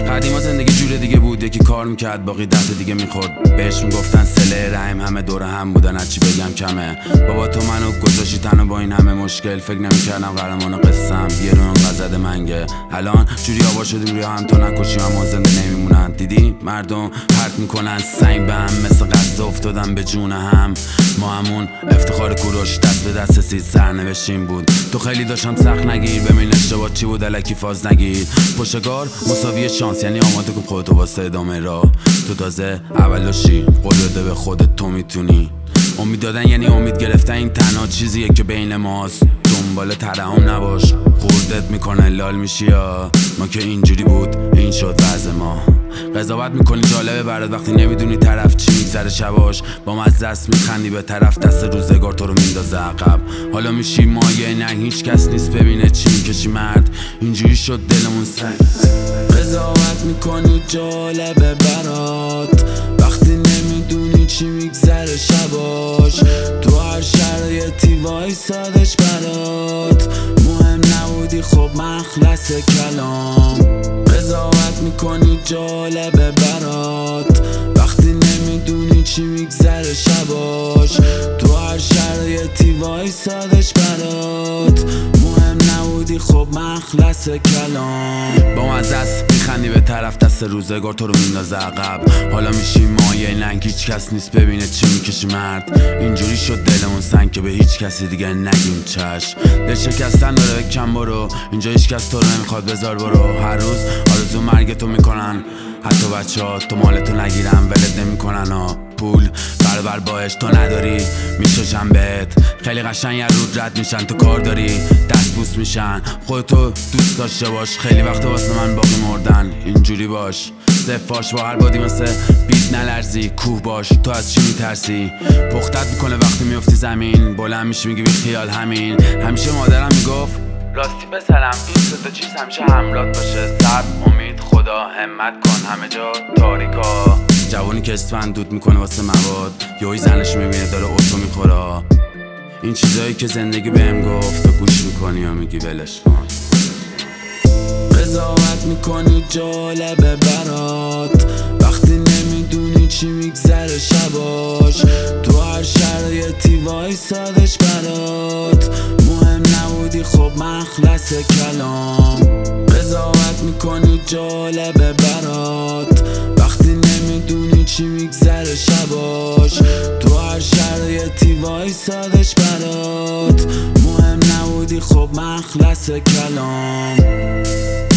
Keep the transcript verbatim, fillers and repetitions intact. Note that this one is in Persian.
قدیما زندگی جور دیگه بود، یکی کار میکرد باقی دست دیگه میخورد. بهش میگفتن سله رحم، همه دور هم بودن، از چی بگم کمه. بابا تو منو گذاشتی تنها با این همه مشکل، فکر نمیکردم قهرمان قصم یه رو انقدر زده منگه. الان جوری آوار شدیم روی هم تا نکشیم اما زنده نمیمونن. دیدی مردم پرت میکنن سنگ به هم، مثل قصد افتادن به جون هم. ما همون افتخار کوروش دست به دست سید سرنوشتیم بود. تو خیلی داشتم سخت نگیر، ببین اشتباه چی بود الکی فاز نگیر. پشتکار مساوی شانس، یعنی آماده کن خودتو واسه ادامه راه. تو تازه اولشی، قول بده به خودت تو میتونی. امید دادن یعنی امید گرفتن، این تنها چیزیه که بین ماست. دنبال ترحم نباش، خوردت میکنه لال میشی یا ما که اینجوری بود این شد وضع ما. قضاوت میکنی جالبه برات وقتی نمیدونی طرف چی میگذره شباش. با من از دست میخندی به طرف دست روزگار تو رو میندازه عقب. حالا میشی مایه نه هیچ کس نیست ببینه چی میکشی مرد. اینجوری شد دلمون سنگ. قضاوت میکنی جالبه برات وقتی نمیدونی چی میگذره شباش. تو هر شرایطی وایسادش برات، مهم نبودی خب مخلص کلام. قضاوت میکنی جالبه برات وقتی نمیدونی چی میگذره شباش. تو هر شرایطی وایسادش برات، مهم نبودی خب مخلص کلام. با از دست میخندی به طرف دست روزگار تو رو میندازه عقب. حالا میشی مایه ننگ هیچ کس نیست ببینه چی میکشی مرد. اینجوری شد دلمون سنگ که به هیچ کسی دیگه نگیم چشم. دل شکستن داره بکن برو، اینجا هیچ کس تو رو نمیخواد بذار برو. هر روز آرزو مرگ تو میکنن، حتی بچه ها تو مالتو نگیرن ولد نمیکنن ها. پول برابر باش تو نداری میشوشن بهت، خیلی قشنگ رود رد میشن. تو کار داری دست بوس میشن، خودتو دوست داشته باش. خیلی وقت واسه من باقی مردن، اینجوری باش صفاش با هر بادی مثل بیت نلرزی. کوه باش تو از چی میترسی، پختت میکنه وقتی میفتی زمین. بلند میشی میگی بی خیال همین. همیشه مادرم میگفت راستی پسرم این سه تا چیز همیشه همرات باشه، صبر، امید، خدا. همت کن همه جا تاریکا. جوانی که اسفند دود میکنه واسه مواد، یهویی زنش میبینه داره اتو میخوره. این چیزایی که زندگی بهم گفت تو گوش میکنی و میگی ولش کن. قضاوت میکنی جالبه برات وقتی نمیدونی چی میگذره شباش. تو هر شرایطی وایسادش برات، مهم نبودی خب مخلص کلام. قضاوت میکنی جالبه برات وقتی نمیدونی چی میگذره شباش. تو هر شرایطی وایسادش برات، مهم نبودی خب مخلص کلام.